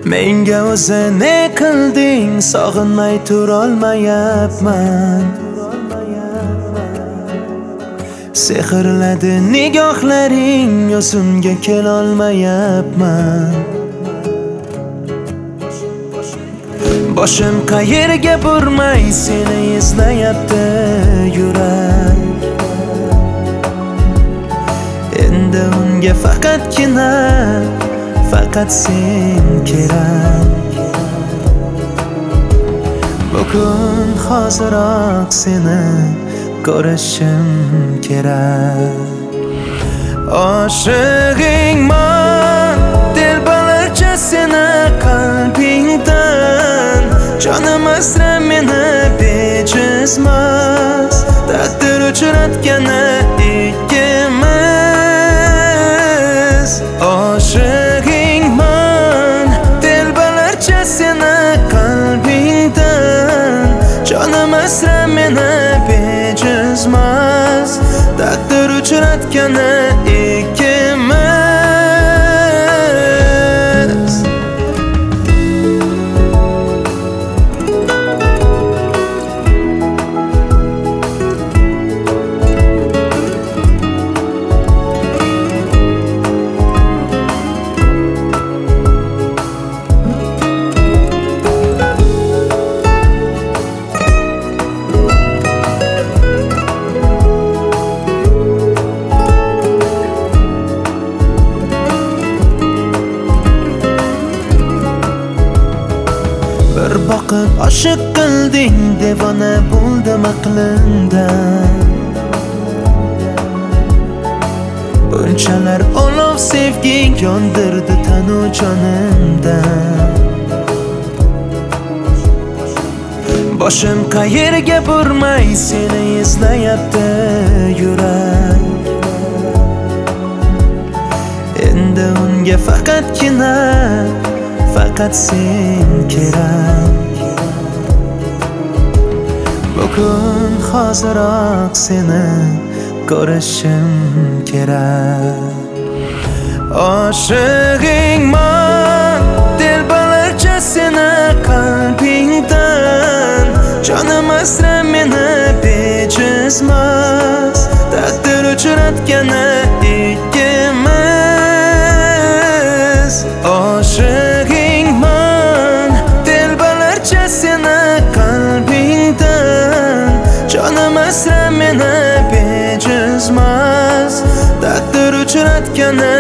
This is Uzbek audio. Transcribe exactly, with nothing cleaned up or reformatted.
Menga o'zi ne qilding, sog'inmay turolmayapman. Sehrladi nigohlaring, o'zimga kelolmayapman. Boshim qayerga burmay seni izlayapti yurak. Endi unga faqatgina faqat sen kerak. Bugun hoziroq seni ko'rishim kerak. Oshig'ingman telbalarcha seni qalbingdan. Jonim asra meni bejizmas, taqdir uchratgani ikkimiz. Oshig'ingman telbalarcha seni qalbingdan. Jonim asra meni bejizmas, taqdir uchratgani ikkimiz. Bir boqib oshiq qilding, devona bo'ldim aqlimdan. Bunchalar olov sevging yondirdi tanu jonimdan. Boshim qayerga burmay seni izlayapti yurak. Endi unga faqatgina faqat sen kerak. Bugun hoziroq seni ko'rishim kerak. Oshig'ingman telbalarcha seni qalbingdan. Jonim asra meni bejizmas, taqdir uchratgani ikkimiz. Oshig'ingman telbalarcha seni qalbingdan. Jonim asra meni bejizmas, taqdir uchratgani